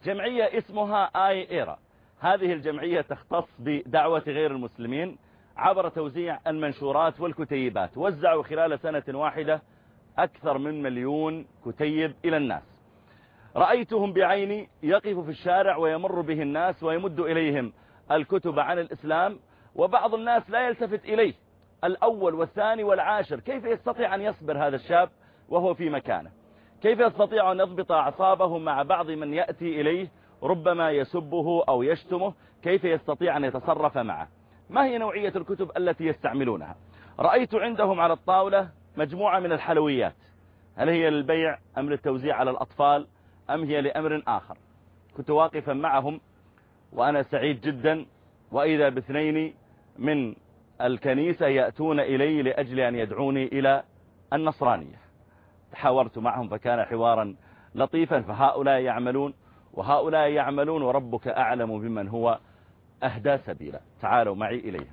جمعية اسمها آي إيرا. هذه الجمعية تختص بدعوة غير المسلمين عبر توزيع المنشورات والكتيبات. وزعوا خلال سنة واحدة أكثر من 1,000,000 كتيب إلى الناس. رأيتهم بعيني، يقف في الشارع ويمر به الناس ويمد إليهم الكتب عن الإسلام، وبعض الناس لا يلتفت إليه، الأول والثاني والعاشر. كيف يستطيع أن يصبر هذا الشاب وهو في مكانه؟ كيف يستطيع أن يضبط أعصابه مع بعض من يأتي إليه ربما يسبه أو يشتمه؟ كيف يستطيع أن يتصرف معه؟ ما هي نوعية الكتب التي يستعملونها؟ رأيت عندهم على الطاولة مجموعة من الحلويات. هل هي للبيع أم للتوزيع على الأطفال أم هي لأمر آخر؟ كنت واقفا معهم وأنا سعيد جدا، وإذا باثنين من الكنيسة يأتون إلي لأجل أن يدعوني إلى النصرانية. تحاورت معهم فكان حوارا لطيفا. فهؤلاء يعملون وهؤلاء يعملون، وربك أعلم بمن هو أهدى سبيلا. تعالوا معي إليه.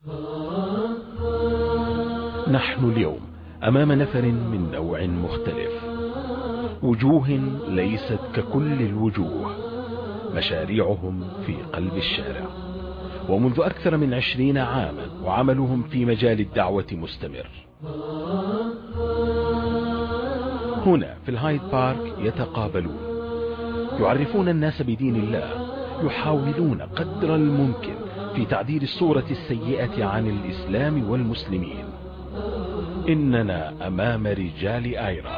نحن اليوم أمام نفر من نوع مختلف، وجوه ليست ككل الوجوه، مشاريعهم في قلب الشارع، ومنذ أكثر من 20 عاما وعملهم في مجال الدعوة مستمر. هنا في الهايد بارك يتقابلون، يعرفون الناس بدين الله، يحاولون قدر الممكن في تعديل الصورة السيئة عن الإسلام والمسلمين. إننا أمام رجال آيرا.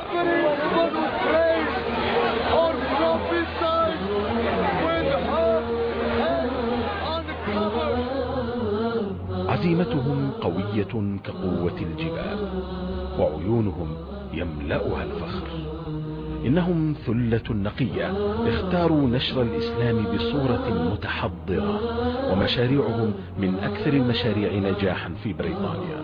عزيمتهم قوية كقوة الجبال، وعيونهم يملأها الفخر. إنهم ثلة نقية اختاروا نشر الإسلام بصورة متحضرة، ومشاريعهم من أكثر المشاريع نجاحا في بريطانيا.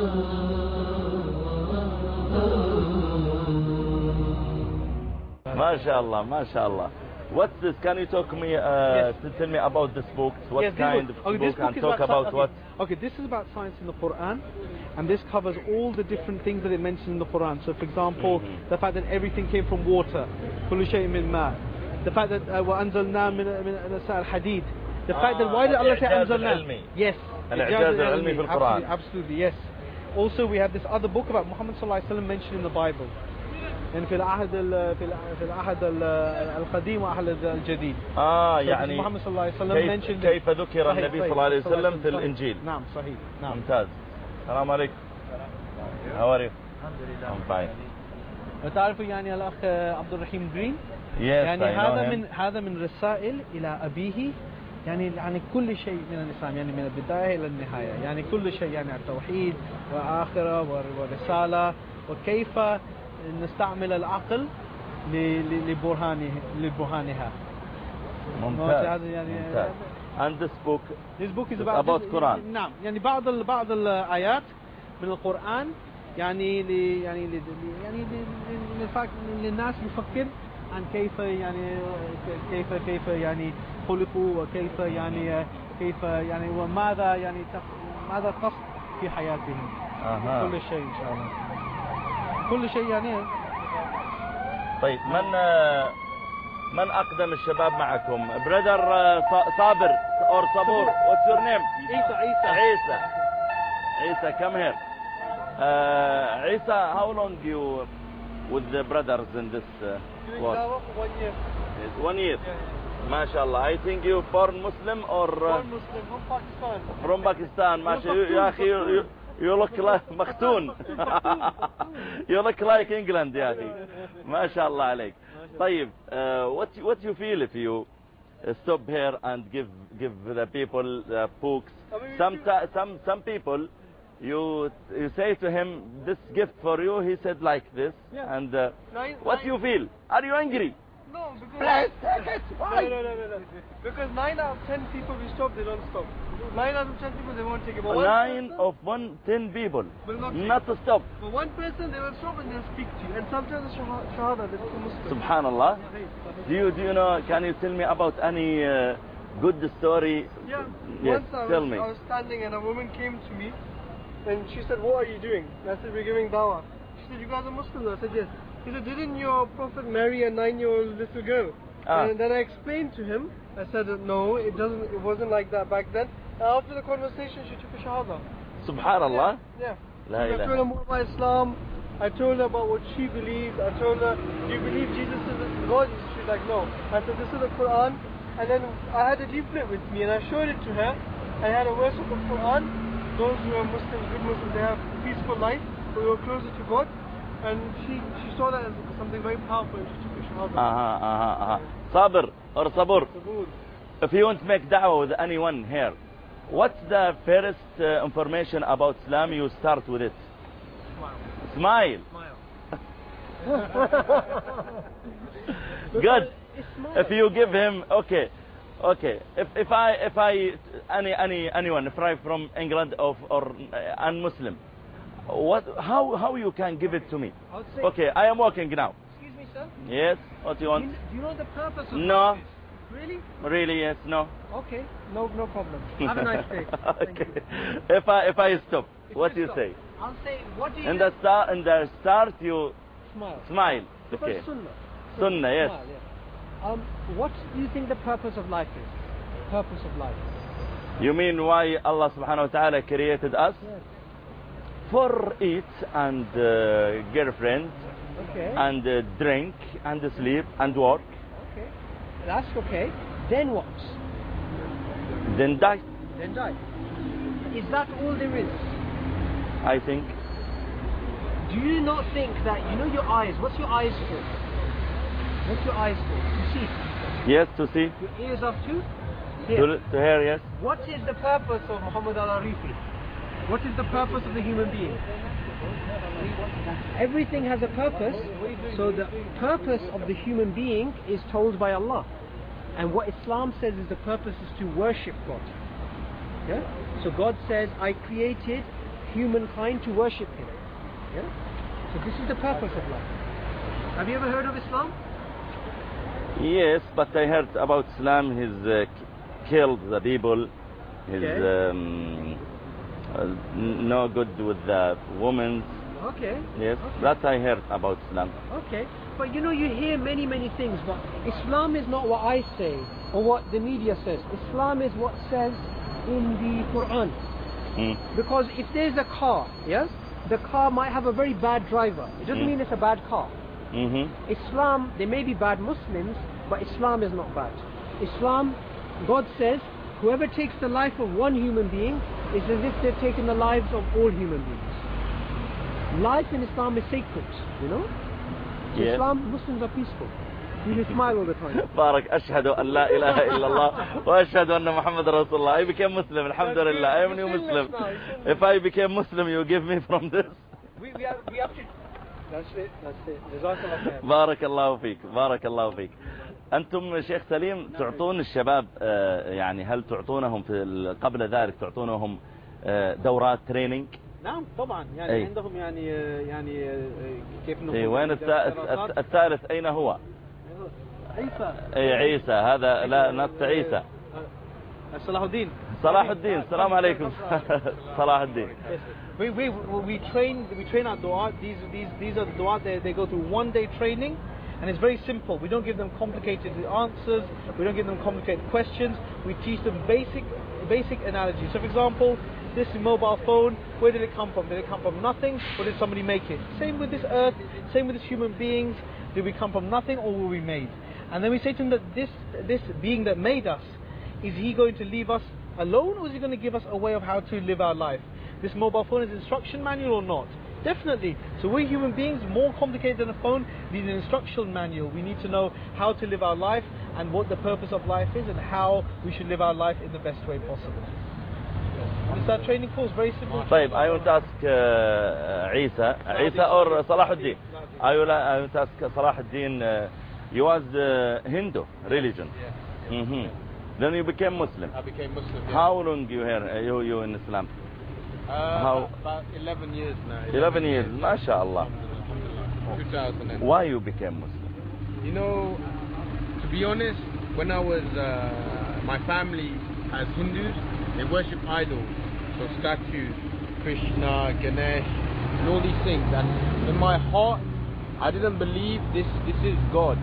ما شاء الله ما شاء الله. What's this? Can you talk me tell me about this book? What kind of book and talk about what? Okay, this is about science in the Quran, and this covers all the different things that it mentions in the Quran. So, for example, the fact that everything came from water, كل شيء من ماء. The fact that وأنزلنا من الحديد. The fact that why did Allah say أنزلنا? Yes. الإعجاز العلمي في القرآن. Absolutely, yes. Also, we have this other book about Muhammad sallallahu alaihi wasallam mentioned in the Bible. يعني في العهد القديم والعهد الجديد. يعني محمد صلى الله عليه وسلم كيف ذكر النبي صلى الله عليه وسلم في الإنجيل. نعم صحيح. نعم ممتاز. السلام عليكم. How are you? الحمد لله. I'm fine. تعرفوا يعني الأخ عبد الرحيم جرين؟ Yes, يعني I know him. هذا من رسائل إلى أبيه، يعني كل شيء من الإسلام، يعني من البداية إلى النهاية، يعني كل شيء، يعني التوحيد وآخرة ورسالة، وكيف نستعمل العقل لبرهانها. ممتاز. يعني And this book is about Quran. نعم، يعني بعض الآيات من القرآن يعني للناس يفكر عن كيف يعني خلقوا، وكيف يعني وماذا ماذا قصد في حياتهم. كل شيء إن شاء الله، كل شيء يعني. طيب من أقدم الشباب معكم؟ برادر صابر or صبور. What's your name? عيسى come here. عيسى, how long you with the brothers in this work? 1 year. 1 year. Yeah. ما شاء الله. I think you born Muslim or born Muslim from Pakistan. From Pakistan. ما شاء الله. يا أخي you look like مختون. You look like England يا أخي. ما شاء الله عليك. طيب what you feel if you stop here and give the people books? Some people you say to him this gift for you, he said like this. Yeah. And what you feel? Are you angry? No, because Please take it. Why? No. Because 9 out of 10 people we stop, they don't stop. 9 out of 10 people they won't take it. But 9 of 10 people will not to stop. But one person they will stop and they'll speak to you. And sometimes the shahada, they become Muslim. Subhanallah. Do you know? Can you tell me about any good story? Yeah. Yes. Tell me. I was standing and a woman came to me, and she said, "What are you doing?" And I said, "We're giving dawah." She said, "You guys are Muslims?" I said, "Yes." He said, "Didn't your prophet marry a 9-year-old little girl?" And then I explained to him. I said that no, it wasn't like that back then. After the conversation, she took a shahada. Subhanallah. Yeah. La I told her more about Islam. I told her about what she believes. I told her, do you believe Jesus is God? She's like, no. I said, this is the Quran. And then I had a leaflet with me and I showed it to her. I had a verse of the Quran. Those who are Muslims, good Muslims, they have a peaceful life, who are closer to God. And she saw that as something very powerful and she took a shahada. Sabr or Sabur. If you want to make da'wah with anyone here, what's the first information about Islam you start with it? Smile. Good. If you give him, okay. If anyone from England or un-Muslim, how you can give it to me? Okay, I am walking now. Excuse me, sir. Yes. What do you want? Do you know the purpose of No. this? Really? Really? Yes. No. Okay. No problem. Have a nice day. Thank Okay. you. If I stop, what do you say? I'll say, what do you In the start you smile. Because Okay. Sunnah. Sunnah, yes. Smile, yeah. What do you think the purpose of life is? Purpose of life. You mean why Allah subhanahu wa ta'ala created us? Yes. For eat and girlfriend Okay. and drink and sleep and work. Okay. That's okay. Then what? Then die, Then die. Is that all there is? I think. Do you not think that, you know your eyes, what's your eyes for? What's your eyes for? To see. Yes, to see. Your ears are to hear. To hear, yes. What is the purpose of Muhammad al-Arifi? What is the purpose of the human being? Everything has a purpose, so the purpose of the human being is told by Allah. And what Islam says is the purpose is to worship God. Yeah? So God says, I created humankind to worship Him. Yeah? So this is the purpose of life. Have you ever heard of Islam? Yes, but I heard about Islam. He's killed the people. He's no good with the women. Okay. Yes, Okay. that I heard about Islam. Okay, but you know, you hear many things, but Islam is not what I say or what the media says. Islam is what says in the Quran. Because if there's a car, yeah, the car might have a very bad driver. It doesn't mean it's a bad car. Islam, there may be bad Muslims, but Islam is not bad. Islam, God says, whoever takes the life of one human being is as if they've taken the lives of all human beings. Life in Islam is sacred, you know? In Yes. Islam, Muslims are peaceful. You smile all the time. Barak, ashhadu an la ilaha illallah wa ashhadu anna Muhammad Rasulullah. I became Muslim, alhamdulillah. I am a new Muslim. If I became Muslim, you give me from this. We have to... That's it. Jazakallah khair. بارك الله فيك بارك الله فيك. أنتم شيخ سليم تعطون الشباب يعني هل تعطونهم قبل ذلك تعطونهم دورات ترينينج؟ نعم طبعا يعني أي. عندهم يعني كيف نقول أي وين الثالث أين هو؟ عيسى. أي عيسى هذا لا نص عيسى. صلاح الدين. صلاح الدين السلام عليكم. صلاح الدين. We train our dua. These are the dua. They go through 1-day training, and it's very simple. We don't give them complicated answers. We don't give them complicated questions. We teach them basic analogies. So, for example, this mobile phone, where did it come from? Did it come from nothing, or did somebody make it? Same with this earth. Same with this human beings. Did we come from nothing, or were we made? And then we say to them that this being that made us, is he going to leave us alone, or is he going to give us a way of how to live our life? This mobile phone is an instruction manual or not? Definitely. So we're human beings, more complicated than a phone, need an instruction manual. We need to know how to live our life and what the purpose of life is and how we should live our life in the best way possible. And it's our training course, very simple. طيب, I want to ask Isa or Salahuddin. I want to ask Salahuddin, you was Hindu religion. Then you became Muslim. I became Muslim. Yeah. How long you in Islam? About 11 years now. 11 years, MashaAllah. 2000. Why you became Muslim? You know, to be honest, when I was, my family as Hindus, they worship idols, so statues, Krishna, Ganesh, and all these things. And in my heart, I didn't believe this is God.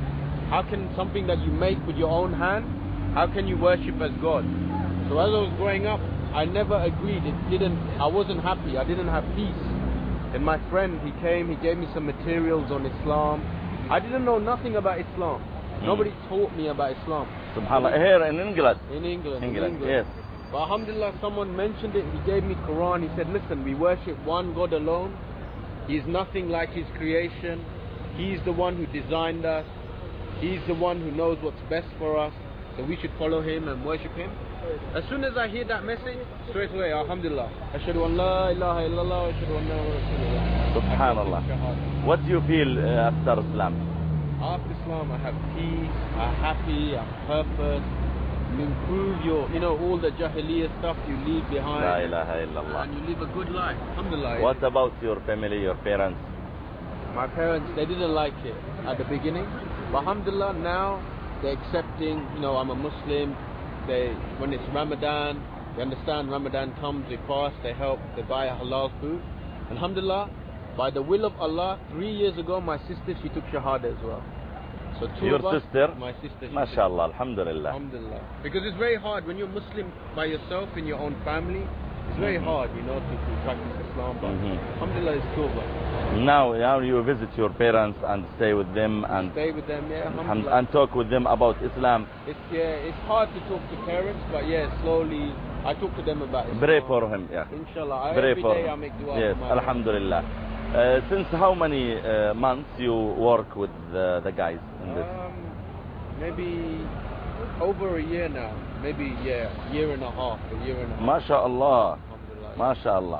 how can something that you make with your own hand, how can you worship as God? So as I was growing up, I never agreed. I wasn't happy. I didn't have peace. And my friend, he came, he gave me some materials on Islam. I didn't know nothing about Islam. Nobody taught me about Islam. SubhanAllah. Here in England. In England. Yes. But alhamdulillah, someone mentioned it. He gave me Quran. He said, listen, we worship one God alone. He is nothing like his creation. He's the one who designed us. He's the one who knows what's best for us. So we should follow him and worship him. As soon as I hear that message, straight away, alhamdulillah, ashhadu an la ilaha illallah wa ashhadu anna rasulullah. Subhanallah. What do you feel after Islam? After Islam, I have peace, I'm happy, I'm purpose. You improve your, all the jahiliyyah stuff you leave behind. La ilaha illallah. And you live a good life. Alhamdulillah. What about your family, your parents? My parents, they didn't like it at the beginning. But alhamdulillah, now they're accepting, I'm a Muslim. When it's Ramadan, they understand Ramadan comes, they fast, they help, they buy halal food. Alhamdulillah, by the will of Allah, 3 years ago, my sister, she took Shahada as well. So your sister? My sister. MashaAllah, alhamdulillah. Alhamdulillah. Because it's very hard when you're Muslim by yourself in your own family. It's very hard, to practice Islam. But alhamdulillah, it's cool. Now you visit your parents and stay with them and stay with them, alhamdulillah. And talk with them about Islam. It's hard to talk to parents, but slowly I talk to them about Islam. Pray for him, Inshallah. Pray every for day him. I make dua. Yes, for alhamdulillah. Since how many months you work with the guys in this? Maybe over a year now. Maybe year and a half. MashaAllah. MashaAllah.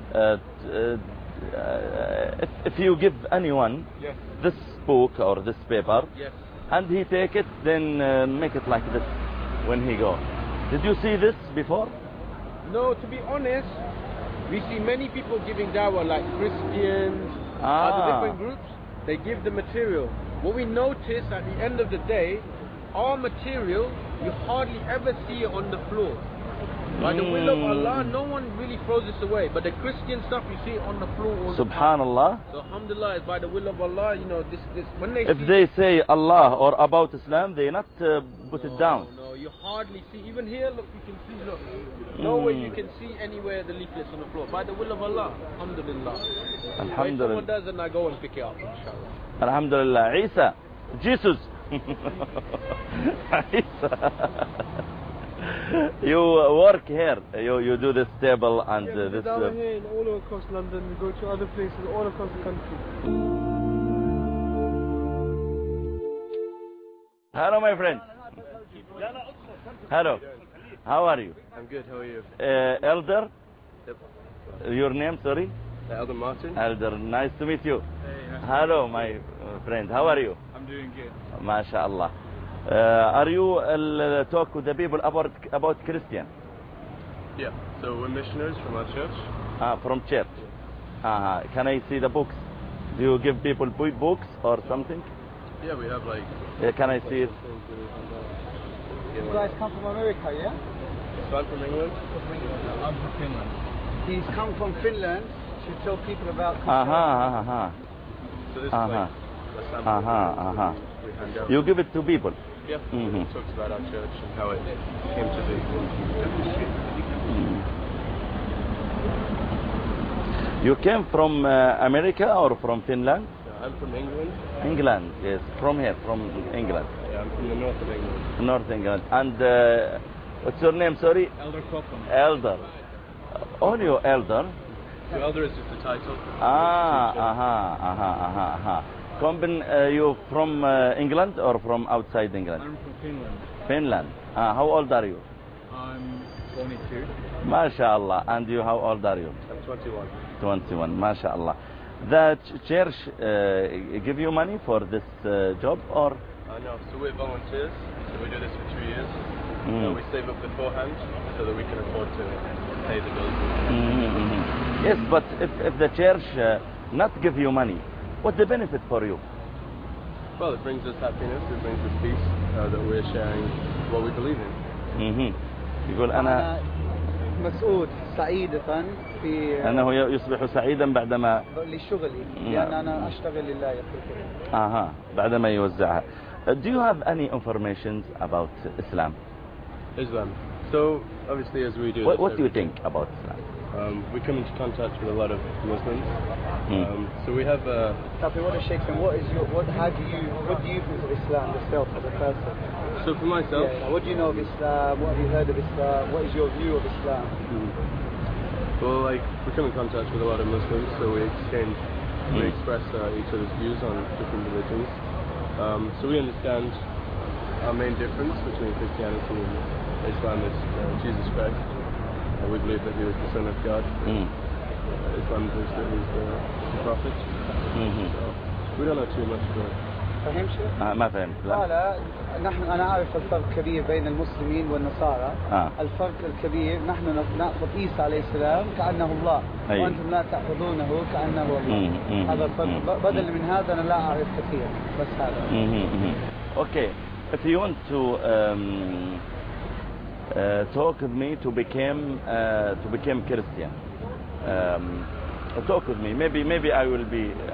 If you give anyone this book or this paper and he take it, then make it like this when he go. Did you see this before? No, to be honest, we see many people giving dawah, like Christians, other different groups. They give the material. What we notice at the end of the day, our material, you hardly ever see it on the floor. By the will of Allah, no one really throws this away. But the Christian stuff, you see it on the floor all the time. Subhanallah. So alhamdulillah, it's by the will of Allah, this when they if they say Allah or about Islam, they not put it down. No, you hardly see. Even here, look, you can see, look. Nowhere you can see anywhere the leaflets on the floor. By the will of Allah, alhamdulillah. Alhamdulillah. If someone does, then I go and pick it up, inshallah. Alhamdulillah. Isa, Jesus. Isa. You work here. You do this table and this. Down here in all across London. We go to other places all across the country. Hello, my friend. Hello. How are you? I'm good. How are you? Elder. Yep. Your name, sorry? Elder Martin. Elder. Nice to meet you. Hey, nice Hello, my friend. How are you? I'm doing good. MashaAllah. Are you talk with the people about Christian? Yeah. So we're missionaries from our church. From church. Can I see the books? Do you give people books or something? Yeah, we have like. Can I see it? You guys come from America, yeah? So I'm from England. I'm from Finland. He's come from Finland to tell people about So this is like a sample. We hand out. You give it to people? Yeah. It talks about our church and how it came to be. You came from America or from Finland? Yeah, I'm from England. England, yes. From here, from England. Yeah, I'm from the north of England. North England. And what's your name, sorry? Elder Copham. Elder. Only your elder? So Elder is just a title. Combin, you from England or from outside England? I'm from Finland. Finland. How old are you? I'm 22. MashaAllah. And you, how old are you? I'm 21. 21. MashaAllah. The church give you money for this job or? No, so we're volunteers. So we do this for 2 years. We save up beforehand so that we can afford to pay the bills. Yes, but if the church not give you money, what's the benefit for you? Well, it brings us happiness, it brings us peace, that we're sharing what we believe in. يقول أنا مسعود سعيدة في أنه يصبح سعيدا بعدما لشغلي لأن أنا أشتغل لله يقول بعدما يوزعها. Do you have any information about Islam? Islam. So obviously, as we do. What do you think about Islam? We come into contact with a lot of Muslims. So we have. Tafi, what is Sheikh saying? What do you think of Islam yourself as a person? So for myself. Yeah, what do you know of Islam? What have you heard of Islam? What is your view of Islam? Well, like we come in contact with a lot of Muslims, so we exchange, we express each other's views on different religions. So we understand our main difference between Christianity and Islam is Jesus Christ. We believe that he was the Son of God. Islam believes that he was the Prophet. So we don't know too much about it. فهم شيء؟ ما فهمت. لا. أنا أعرف الفرق الكبير بين المسلمين والنصارى. الفرق الكبير نحن نأخذ عيسى عليه السلام كأنه الله، وأنتم لا تأخذونه كأنه الله. هذا الفرق. بدل من هذا أنا لا أعرف كثير، بس هذا. Okay, if you want to talk with me to become Christian, talk with me. Maybe I will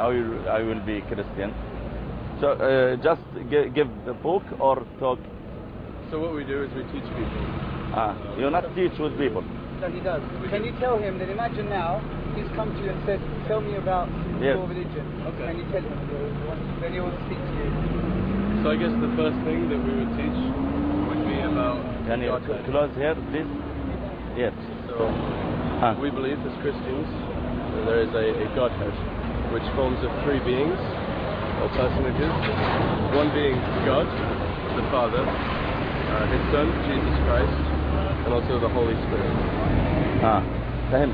be Christian. So just give the book or talk. So what we do is we teach people. You not teach with people. No, he does. Can you tell him that? Imagine now he's come to you and said, "Tell me about your religion." Okay. Can you tell him? Then he will speak to you. So I guess the first thing that we would teach would be about. Can you close here, please? Yes. So we believe as Christians that there is a Godhead, which forms of three beings or personages. One being God, the Father, His Son, Jesus Christ, and also the Holy Spirit. فهمت.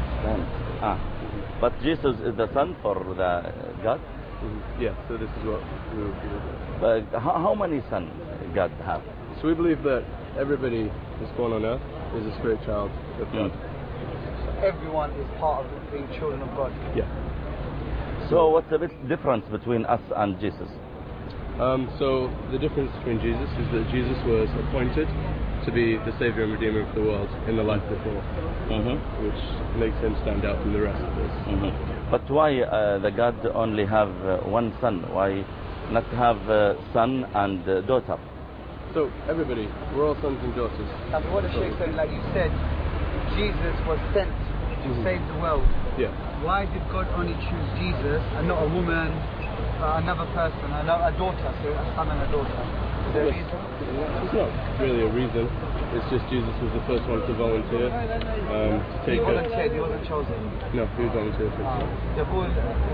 But Jesus is the Son for the God? Yeah, so this is what we would do. But how many sons God have? So we believe that everybody who's born on earth is a spirit child of God. Everyone is part of being children of God. Yeah. So what's the difference between us and Jesus? So the difference between Jesus is that Jesus was appointed to be the Savior and Redeemer of the world in the life before, which makes him stand out from the rest of us. But why the God only have one son? Why not have son and daughter? So everybody, we're all sons and daughters. What a Sheikh said, like you said, Jesus was sent to save the world. Yeah. Why did God only choose Jesus and not a woman, another person, a daughter, so a son and a daughter? Is there a reason? It's not really a reason. It's just Jesus was the first one to volunteer to take He volunteered, he wasn't chosen. No, he volunteered for it. يقول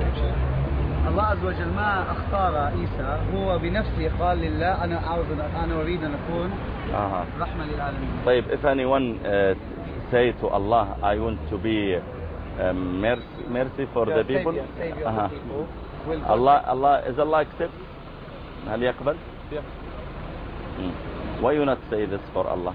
الله عز وجل ما اختار عيسى، هو بنفسه قال لله أنا أريد أن أكون رحمة للعالمين. طيب, if anyone say to Allah, I want to be mercy for the people. Savior of the people. Is Allah accept? هل يقبل? Yeah. Why you not say this for Allah?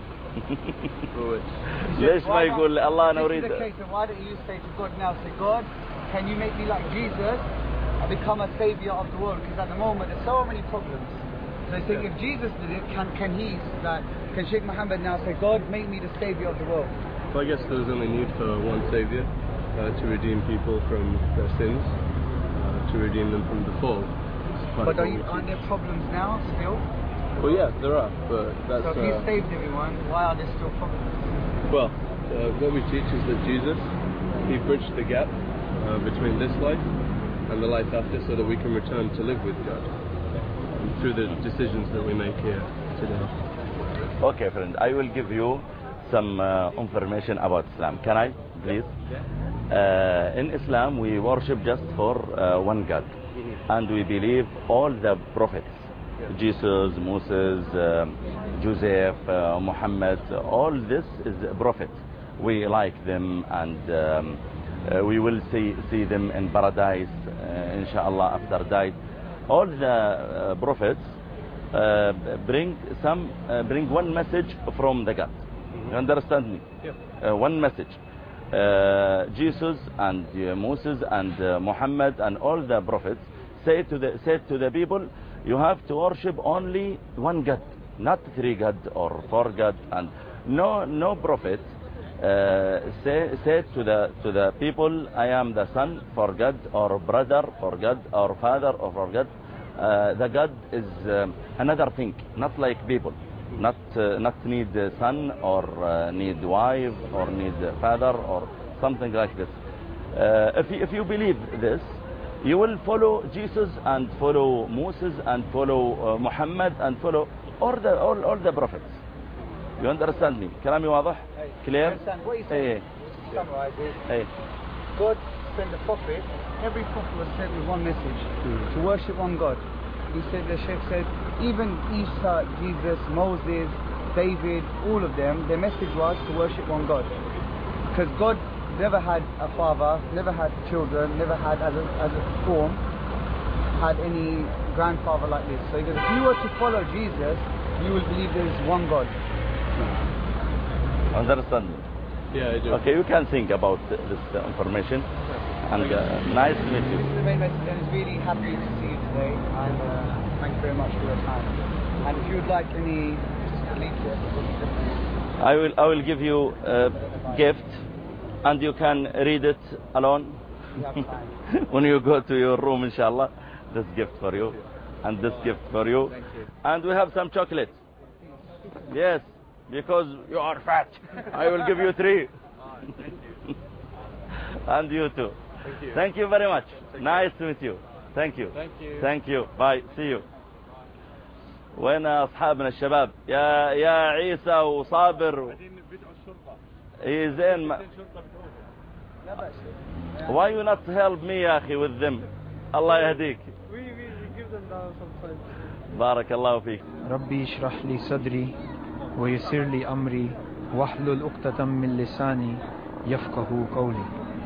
ليش ما يقول الله أنا أريد? Why don't you say to God now, say God, can you make me like Jesus and become a savior of the world? Because at the moment there's so many problems. So I think if Jesus did it, can Sheikh Muhammad now say, God, make me the savior of the world? So I guess there was only need for one savior to redeem people from their sins, to redeem them from the fall. But aren't there problems now still? Well, yeah, there are, but that's... So if he saved everyone, why are there still problems? Well, what we teach is that Jesus, he bridged the gap between this life and the life after, so that we can return to live with God through the decisions that we make here today. Okay, friend, I will give you some information about Islam. Can I, please? In Islam, we worship just for one God, and we believe all the prophets, Jesus, Moses, Joseph, Muhammad, all this is prophets. We like them, and we will see them in paradise, inshallah, after died. All the prophets bring one message from the God. You understand me? Yeah. One message. Jesus and Moses and Muhammad and all the prophets said to the people, you have to worship only one God, not three gods or four gods. And no prophet said to the people, I am the son for God, or brother for God, or father or for God. the God is another thing, not like people, not need son or need wife or need father or something like this. If you believe this, you will follow Jesus and follow Moses and follow Muhammad and follow all the prophets. You understand me? كلامي واضح? Clear? Understand what you say? Summarize it. God sent the prophet. Every prophet was sent with one message: to worship one God. He said, the Sheikh said, even Isa, Jesus, Moses, David, all of them, their message was to worship one God. Because God never had a father, never had children, never had as a form had any grandfather like this. So he goes, if you were to follow Jesus, you will believe there is one God. Understand? Yeah, I do. Okay, you can think about this information. And nice to meet you. This is the main message, and it's really happy to see you today. And thank you very much for your time. And if you would like any leaflet, I will give you a gift, and you can read it alone. When you go to your room, inshallah. This gift for you, and this gift for you. And we have some chocolate. Yes, because you are fat. I will give you 3. And you too. Thank you very much. Nice to meet you. Thank you. Thank you. Bye. See you. وين أصحابنا الشباب؟ يا عيسى وصابر. زين. Why you not help me يا أخي with them? الله يهديك. We give them down sometimes. بارك الله فيك. ربي اشرح لي صدري ويسر لي أمري واحلل عقدة من لساني يفقهوا قولي.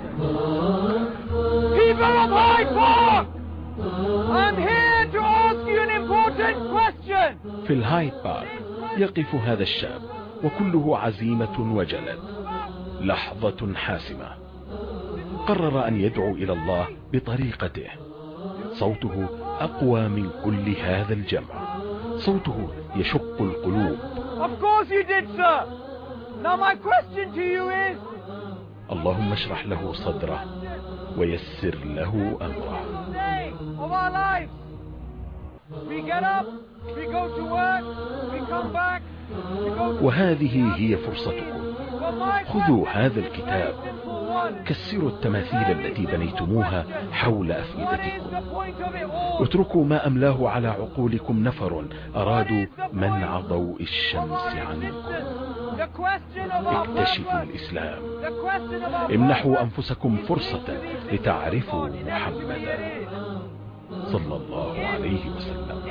People of Hyde Park! I'm here to ask you an important question. في الهايد بارك يقف هذا الشاب وكله عزيمة وجلد. لحظة حاسمة. قرر أن يدعو إلى الله بطريقته. صوته أقوى من كل هذا الجمع. صوته يشق القلوب. Of course you did, sir. Now my question to you is, اللهم اشرح له صدره ويسر له أمره. of our lives, we get up, we go to work, we come back, we go to... وهذه هي فرصتكم. خذوا هذا الكتاب، كسروا التماثيل التي بنيتموها حول أفئدتكم، اتركوا ما أملاه على عقولكم نفر أرادوا منع ضوء الشمس عنكم. اكتشفوا الإسلام، امنحوا أنفسكم فرصة لتعرفوا محمدا صلى الله عليه وسلم.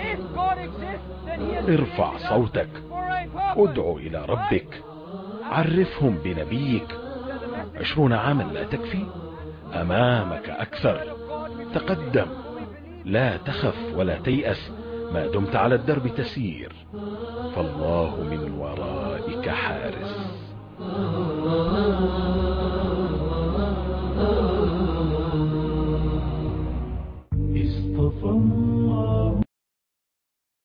ارفع صوتك، ادعو إلى ربك، عرفهم بنبيك. 20 عاما لا تكفي؟ أمامك أكثر. تقدم، لا تخف ولا تيأس ما دمت على الدرب تسير، فالله من ورائك حارس.